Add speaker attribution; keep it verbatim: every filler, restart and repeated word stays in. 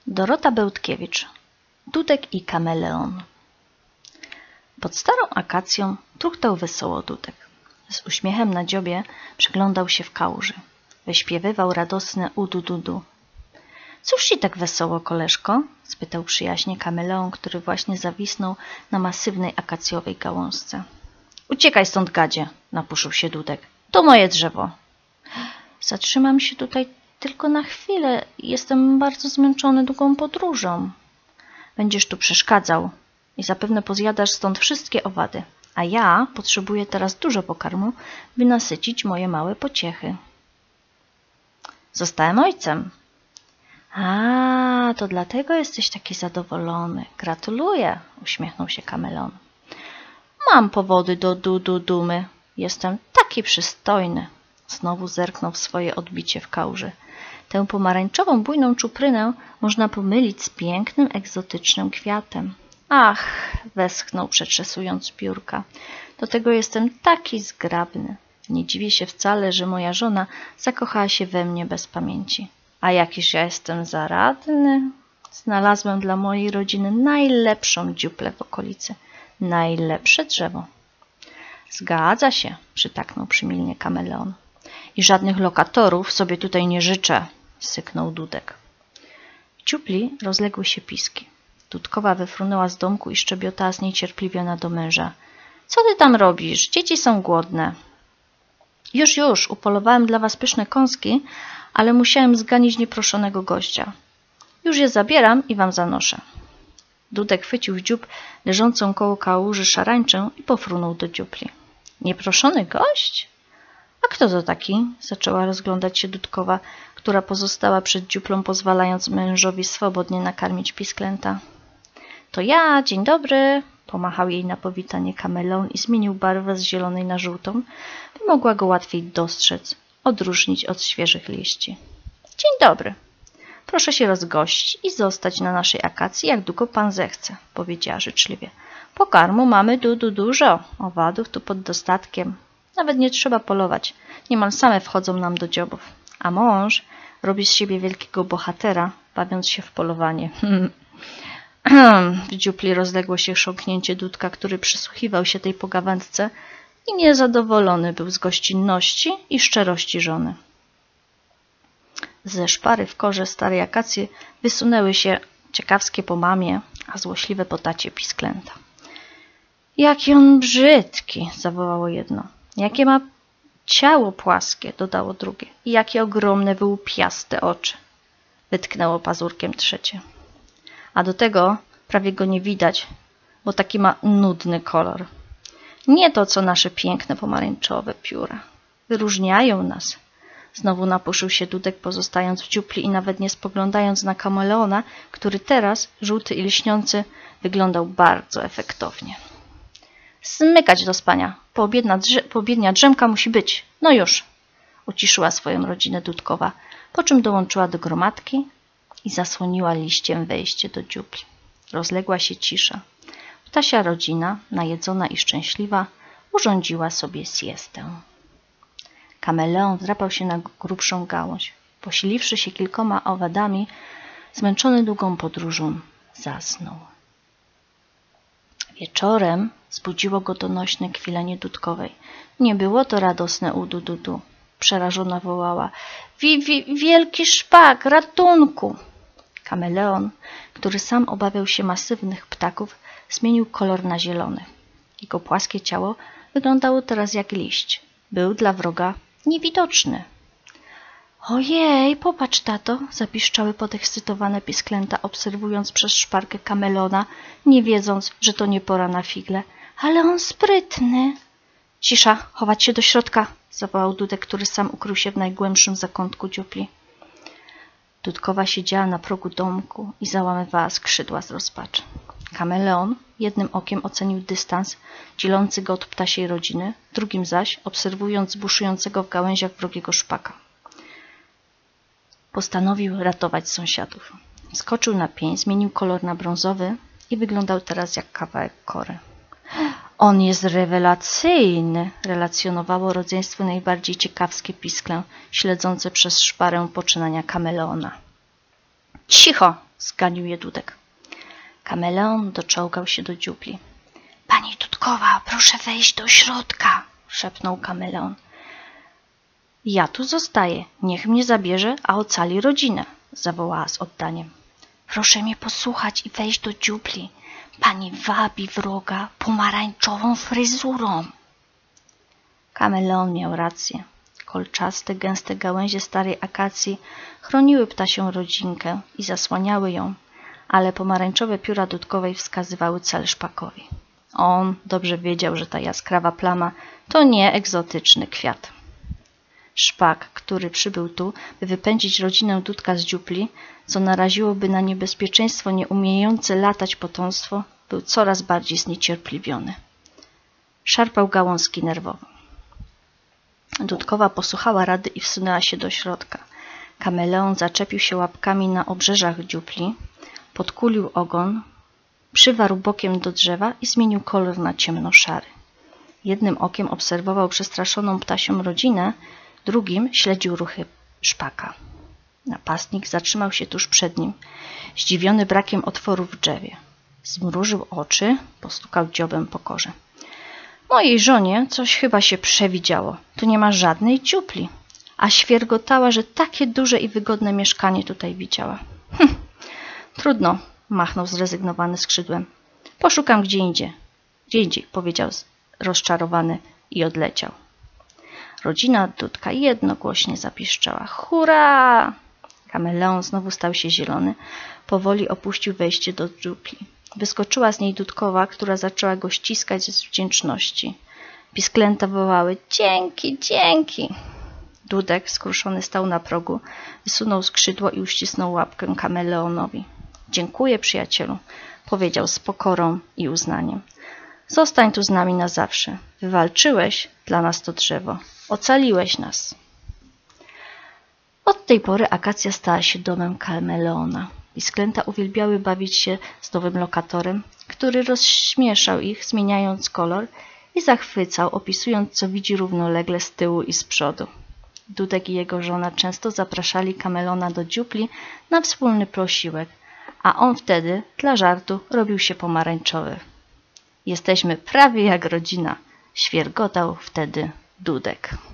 Speaker 1: Dorota Bełtkiewicz, Dudek i kameleon. Pod starą akacją truchtał wesoło Dudek. Z uśmiechem na dziobie przyglądał się w kałuży. Wyśpiewywał radosne udu-dudu. — Cóż ci tak wesoło, koleżko? — spytał przyjaźnie kameleon, który właśnie zawisnął na masywnej akacjowej gałązce. — Uciekaj stąd, gadzie! — napuszył się Dudek. — To moje drzewo! — Zatrzymam się tutaj tylko na chwilę. Jestem bardzo zmęczony długą podróżą. — Będziesz tu przeszkadzał i zapewne pozjadasz stąd wszystkie owady, a ja potrzebuję teraz dużo pokarmu, by nasycić moje małe pociechy. — Zostałem ojcem. — A, to dlatego jesteś taki zadowolony. Gratuluję, uśmiechnął się kameleon. Mam powody do du-du-dumy. Jestem taki przystojny. Znowu zerknął w swoje odbicie w kałuży. Tę pomarańczową, bujną czuprynę można pomylić z pięknym, egzotycznym kwiatem. Ach, westchnął, przetrzesując piórka. Do tego jestem taki zgrabny. Nie dziwię się wcale, że moja żona zakochała się we mnie bez pamięci. A jakiż ja jestem zaradny. Znalazłem dla mojej rodziny najlepszą dziuplę w okolicy. Najlepsze drzewo. Zgadza się, przytaknął przymilnie kameleon. I żadnych lokatorów sobie tutaj nie życzę, syknął Dudek. W dziupli rozległy się piski. Dudkowa wyfrunęła z domku i szczebiotała zniecierpliwiona do męża. Co ty tam robisz? Dzieci są głodne. Już, już, upolowałem dla was pyszne kąski, ale musiałem zganić nieproszonego gościa. Już je zabieram i wam zanoszę. Dudek chwycił w dziób leżącą koło kałuży szarańczę i pofrunął do dziupli. Nieproszony gość? A kto to taki? Zaczęła rozglądać się Dudkowa, która pozostała przed dziuplą, pozwalając mężowi swobodnie nakarmić pisklęta. To ja, dzień dobry, pomachał jej na powitanie kameleon i zmienił barwę z zielonej na żółtą, by mogła go łatwiej dostrzec, odróżnić od świeżych liści. Dzień dobry. Proszę się rozgościć i zostać na naszej akacji, jak długo pan zechce, powiedziała życzliwie. Pokarmu mamy du, du dużo, owadów tu pod dostatkiem. Nawet nie trzeba polować, niemal same wchodzą nam do dziobów. A mąż robi z siebie wielkiego bohatera, bawiąc się w polowanie. W dziupli rozległo się chrząknięcie Dudka, który przysłuchiwał się tej pogawędce i niezadowolony był z gościnności i szczerości żony. Ze szpary w korze starej akacji wysunęły się ciekawskie po mamie, a złośliwe po tacie pisklęta. Jaki on brzydki, zawołało jedno. Jakie ma ciało płaskie, dodało drugie. I jakie ogromne, wyłupiaste oczy, wytknęło pazurkiem trzecie. A do tego prawie go nie widać, bo taki ma nudny kolor. Nie to, co nasze piękne pomarańczowe pióra. Wyróżniają nas. Znowu napuszył się Dudek, pozostając w dziupli i nawet nie spoglądając na kameleona, który teraz, żółty i lśniący, wyglądał bardzo efektownie. Zmykać do spania. Poobiedna, drze poobiednia drzemka musi być. No już. Uciszyła swoją rodzinę Dudkowa, po czym dołączyła do gromadki i zasłoniła liściem wejście do dziupli. Rozległa się cisza. Ptasia rodzina, najedzona i szczęśliwa, urządziła sobie siestę. Kameleon wdrapał się na grubszą gałąź. Posiliwszy się kilkoma owadami, zmęczony długą podróżą, zasnął. Wieczorem zbudziło go donośne kwilenie Dudkowej. Nie było to radosne udu-du-du. Przerażona wołała. Wi, wi, wielki szpak, ratunku! Kameleon, który sam obawiał się masywnych ptaków, zmienił kolor na zielony. Jego płaskie ciało wyglądało teraz jak liść. Był dla wroga niewidoczny. Ojej, popatrz, tato, zapiszczały podekscytowane pisklęta, obserwując przez szparkę kameleona, nie wiedząc, że to nie pora na figle. Ale on sprytny. Cisza, chować się do środka, zawołał Dudek, który sam ukrył się w najgłębszym zakątku dziupli. Dudkowa siedziała na progu domku i załamywała skrzydła z rozpaczy. Kameleon jednym okiem ocenił dystans dzielący go od ptasiej rodziny, drugim zaś obserwując buszującego w gałęziach wrogiego szpaka. Postanowił ratować sąsiadów. Skoczył na pień, zmienił kolor na brązowy i wyglądał teraz jak kawałek kory. On jest rewelacyjny, relacjonowało rodzeństwo najbardziej ciekawskie pisklę, śledzące przez szparę poczynania kameleona. Cicho, zganił je Dudek. Kameleon doczołgał się do dziupli. Pani Dudkowa, proszę wejść do środka, szepnął kameleon. Ja tu zostaję, niech mnie zabierze, a ocali rodzinę, zawołała z oddaniem. Proszę mnie posłuchać i wejść do dziupli. Pani wabi wroga pomarańczową fryzurą. Kameleon miał rację. Kolczaste, gęste gałęzie starej akacji chroniły ptasią rodzinkę i zasłaniały ją, ale pomarańczowe pióra Dudkowej wskazywały cel szpakowi. On dobrze wiedział, że ta jaskrawa plama to nie egzotyczny kwiat. Szpak, który przybył tu, by wypędzić rodzinę Dudka z dziupli, co naraziłoby na niebezpieczeństwo nieumiejące latać potomstwo, był coraz bardziej zniecierpliwiony. Szarpał gałązki nerwowo. Dudkowa posłuchała rady i wsunęła się do środka. Kameleon zaczepił się łapkami na obrzeżach dziupli, podkulił ogon, przywarł bokiem do drzewa i zmienił kolor na ciemnoszary. Jednym okiem obserwował przestraszoną ptasią rodzinę, drugim śledził ruchy szpaka. Napastnik zatrzymał się tuż przed nim, zdziwiony brakiem otworu w drzewie. Zmrużył oczy, postukał dziobem po korze. Mojej żonie coś chyba się przewidziało. Tu nie ma żadnej dziupli. A świergotała, że takie duże i wygodne mieszkanie tutaj widziała. Hm, trudno, machnął zrezygnowany skrzydłem. Poszukam gdzie indziej. Gdzie indziej, powiedział rozczarowany i odleciał. Rodzina Dudka jednogłośnie zapiszczała. Hurra! Kameleon znowu stał się zielony. Powoli opuścił wejście do dziupli. Wyskoczyła z niej Dudkowa, która zaczęła go ściskać z wdzięczności. Pisklęta wołały dzięki, dzięki. Dudek skruszony stał na progu, wysunął skrzydło i uścisnął łapkę kameleonowi. Dziękuję, przyjacielu, powiedział z pokorą i uznaniem. Zostań tu z nami na zawsze. Wywalczyłeś dla nas to drzewo. Ocaliłeś nas. Od tej pory akacja stała się domem kameleona. Pisklęta uwielbiały bawić się z nowym lokatorem, który rozśmieszał ich, zmieniając kolor i zachwycał, opisując, co widzi równolegle z tyłu i z przodu. Dudek i jego żona często zapraszali kameleona do dziupli na wspólny posiłek, a on wtedy, dla żartu, robił się pomarańczowy. Jesteśmy prawie jak rodzina, świergotał wtedy Dudek.